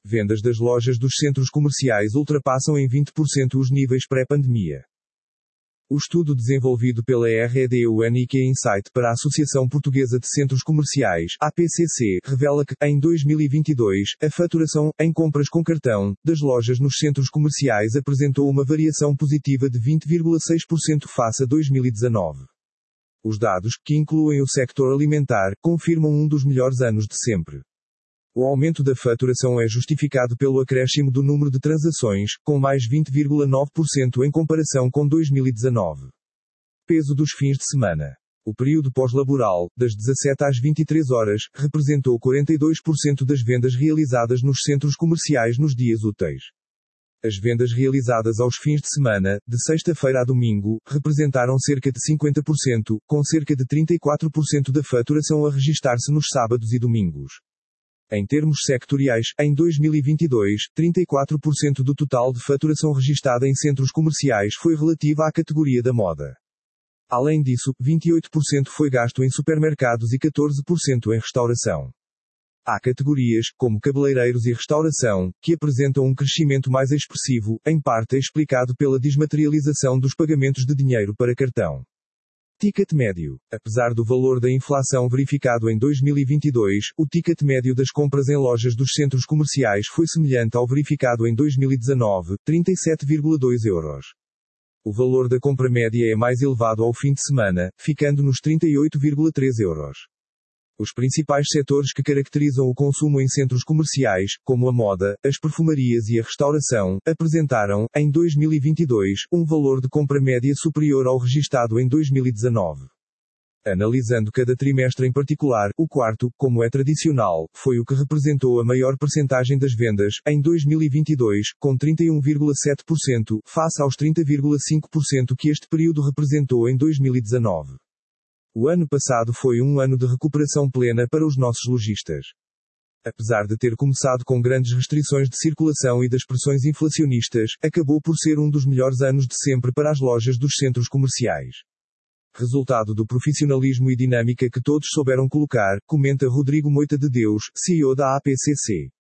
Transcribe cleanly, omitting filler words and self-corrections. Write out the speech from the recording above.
Vendas das lojas dos centros comerciais ultrapassam em 20% os níveis pré-pandemia. O estudo desenvolvido pela REDUNIQ Insight para a Associação Portuguesa de Centros Comerciais, APCC, revela que, em 2022, a faturação, em compras com cartão, das lojas nos centros comerciais apresentou uma variação positiva de 20,6% face a 2019. Os dados, que incluem o sector alimentar, confirmam um dos melhores anos de sempre. O aumento da faturação é justificado pelo acréscimo do número de transações, com mais 20,9% em comparação com 2019. Peso dos fins de semana. O período pós-laboral, das 17 às 23 horas, representou 42% das vendas realizadas nos centros comerciais nos dias úteis. As vendas realizadas aos fins de semana, de sexta-feira a domingo, representaram cerca de 50%, com cerca de 34% da faturação a registar-se nos sábados e domingos. Em termos sectoriais, em 2022, 34% do total de faturação registada em centros comerciais foi relativa à categoria da moda. Além disso, 28% foi gasto em supermercados e 14% em restauração. Há categorias, como cabeleireiros e restauração, que apresentam um crescimento mais expressivo, em parte explicado pela desmaterialização dos pagamentos de dinheiro para cartão. Ticket médio. Apesar do valor da inflação verificado em 2022, o ticket médio das compras em lojas dos centros comerciais foi semelhante ao verificado em 2019, 37,2 euros. O valor da compra média é mais elevado ao fim de semana, ficando nos 38,3 euros. Os principais setores que caracterizam o consumo em centros comerciais, como a moda, as perfumarias e a restauração, apresentaram, em 2022, um valor de compra média superior ao registado em 2019. Analisando cada trimestre em particular, o quarto, como é tradicional, foi o que representou a maior percentagem das vendas, em 2022, com 31,7%, face aos 30,5% que este período representou em 2019. O ano passado foi um ano de recuperação plena para os nossos lojistas. Apesar de ter começado com grandes restrições de circulação e das pressões inflacionistas, acabou por ser um dos melhores anos de sempre para as lojas dos centros comerciais. Resultado do profissionalismo e dinâmica que todos souberam colocar, comenta Rodrigo Moita de Deus, CEO da APCC.